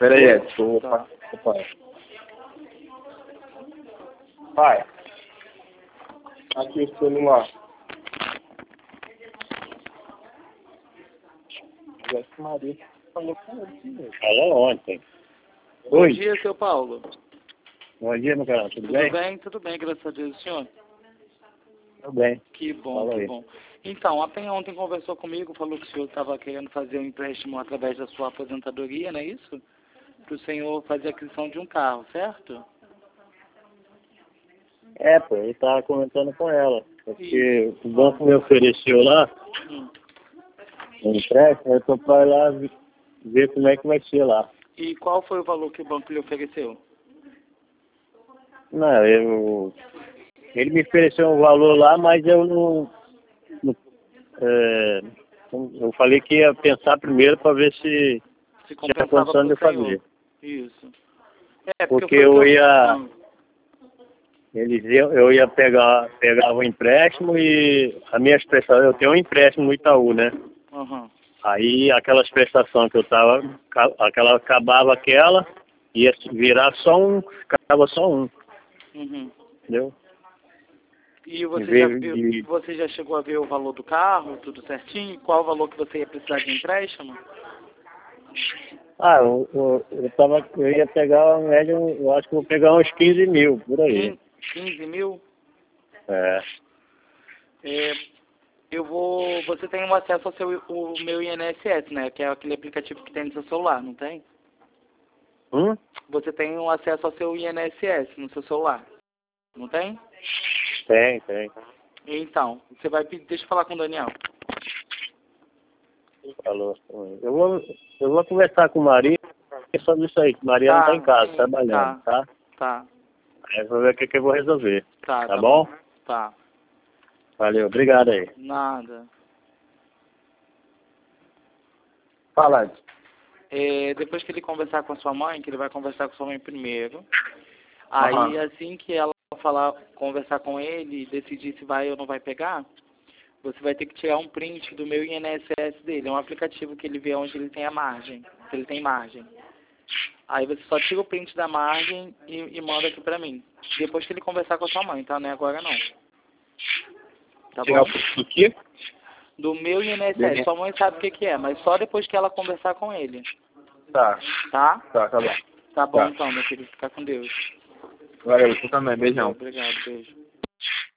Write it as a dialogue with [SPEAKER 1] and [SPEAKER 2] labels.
[SPEAKER 1] Pera aí, Edson.
[SPEAKER 2] Tá.
[SPEAKER 1] Pai, aqui o celular. Maria falou com ele.
[SPEAKER 3] Falou ontem.
[SPEAKER 2] Bom
[SPEAKER 3] Oi.
[SPEAKER 2] dia, seu Paulo.
[SPEAKER 3] Bom dia, meu cara. Tudo bem?
[SPEAKER 2] Tudo bem, graças a Deus, senhor.
[SPEAKER 3] Tudo bem.
[SPEAKER 2] Que bom,
[SPEAKER 3] Fala
[SPEAKER 2] que
[SPEAKER 3] aí.
[SPEAKER 2] bom. Então, a Penha ontem conversou comigo, falou que o senhor estava querendo fazer um empréstimo através da sua aposentadoria, não é isso? Para o senhor fazer a aquisição de um carro, certo?
[SPEAKER 3] É, pô, eu tava comentando com ela. Porque o banco me ofereceu lá um empréstimo, eu tô pra ir lá ver como é que vai ser lá.
[SPEAKER 2] E qual foi o valor que o banco lhe ofereceu?
[SPEAKER 3] Não, ele me ofereceu um valor lá, mas eu eu falei que ia pensar primeiro para ver se
[SPEAKER 2] Se
[SPEAKER 3] tinha
[SPEAKER 2] compensava
[SPEAKER 3] condição de eu
[SPEAKER 2] pro senhor.
[SPEAKER 3] fazer.
[SPEAKER 2] Isso. É,
[SPEAKER 3] Porque
[SPEAKER 2] foi
[SPEAKER 3] eu
[SPEAKER 2] que
[SPEAKER 3] ia...
[SPEAKER 2] Ah,
[SPEAKER 3] Eu ia pegar o empréstimo e as minhas prestações, eu tenho um empréstimo no Itaú, né?
[SPEAKER 2] aham.
[SPEAKER 3] Aí aquelas prestações que eu tava, acabava aquela, ia virar só um, ficava só um,
[SPEAKER 2] Uhum.
[SPEAKER 3] entendeu?
[SPEAKER 2] E
[SPEAKER 3] Em
[SPEAKER 2] você já
[SPEAKER 3] vez
[SPEAKER 2] viu,
[SPEAKER 3] de...
[SPEAKER 2] você já chegou a ver o valor do carro, tudo certinho? Qual o valor que você ia precisar de empréstimo?
[SPEAKER 3] eu ia pegar, médio, eu acho que vou pegar uns 15 mil, por aí.
[SPEAKER 2] 15 mil?
[SPEAKER 3] É,
[SPEAKER 2] É, você tem um acesso ao o meu INSS, né? Que é aquele aplicativo que tem no seu celular, não tem? Você tem um acesso ao seu INSS no seu celular, não tem?
[SPEAKER 3] Tem.
[SPEAKER 2] Então, você vai pedir, deixa eu falar com o Daniel.
[SPEAKER 3] Falou. Eu vou conversar com Maria sobre isso aí, que Maria não tá em casa, trabalhando, tá?
[SPEAKER 2] Tá,
[SPEAKER 3] Aí eu vou ver o que eu vou resolver.
[SPEAKER 2] tá
[SPEAKER 3] Bom?
[SPEAKER 2] Tá,
[SPEAKER 3] Valeu, obrigado aí.
[SPEAKER 2] nada.
[SPEAKER 1] Fala, Edson.
[SPEAKER 2] Depois que ele conversar com a sua mãe, que ele vai conversar com a sua mãe primeiro, aí
[SPEAKER 1] Aham.
[SPEAKER 2] assim que ela conversar com ele e decidir se vai ou não vai pegar, você vai ter que tirar um print do meu INSS dele. É um aplicativo que ele vê onde ele tem a margem, se ele tem margem. Aí você só tira o print da margem e manda aqui pra mim. Depois que ele conversar com a sua mãe, tá? Não é agora não. Tá
[SPEAKER 1] Tirar
[SPEAKER 2] bom?
[SPEAKER 1] o quê?
[SPEAKER 2] Do meu INSS. Sua mãe sabe o que é, mas só depois que ela conversar com ele.
[SPEAKER 1] Tá
[SPEAKER 2] Tá?
[SPEAKER 1] bom.
[SPEAKER 2] Tá bom
[SPEAKER 1] Tá.
[SPEAKER 2] então, meu filho. Fica com Deus.
[SPEAKER 1] Valeu, você também. Beijão.
[SPEAKER 2] Obrigado, beijo.